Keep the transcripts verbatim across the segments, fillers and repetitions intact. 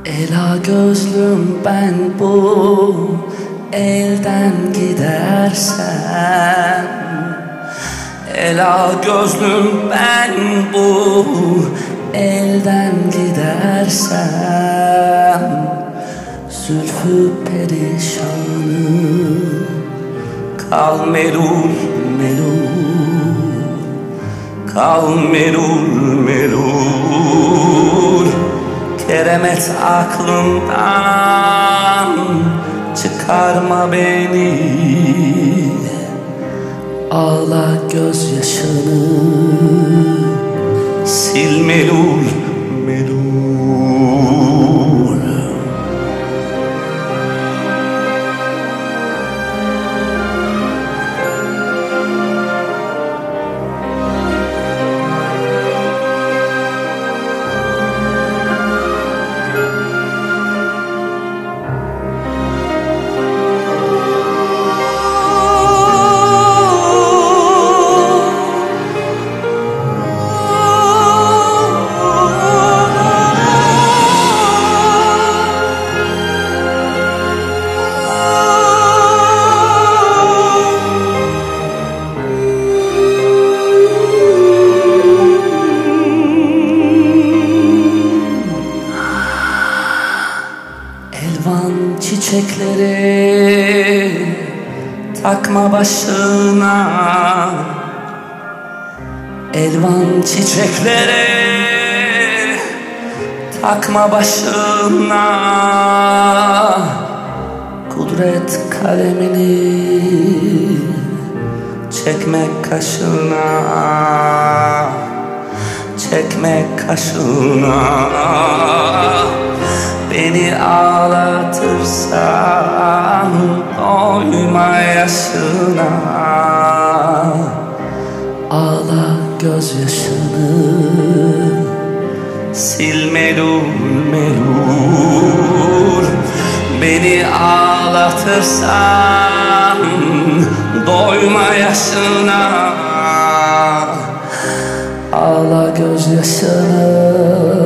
Ela gözlüm ben bu elden gidersem, ela gözlüm ben bu elden gidersem, zülfü perişanı kal melul melul, kal melul melul. Keremet aklımdan çıkarma beni, ağla gözyaşını sil melul melul. Elvan çiçekleri takma başına, elvan çiçekleri takma başına. Kudret kalemini çekme kaşına, çekme kaşına. Beni ağlatırsan doyma yaşına, ağla gözyaşını sil melul melul. Beni ağlatırsan doyma yaşına, ağla gözyaşını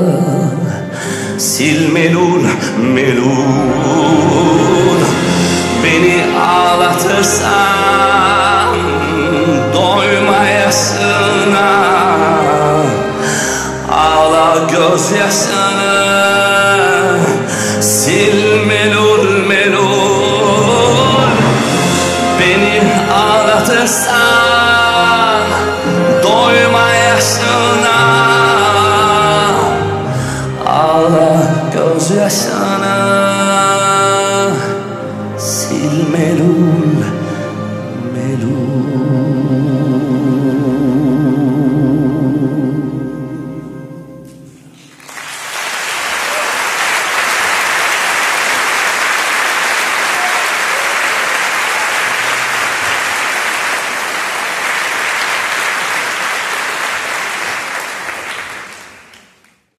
sil melul melul. Beni ağlatırsan doyma yaşına, ağla gözyaşını sil melul melul. Beni ağlatırsan doyma yaşına, ağla gözyaşını sil melul.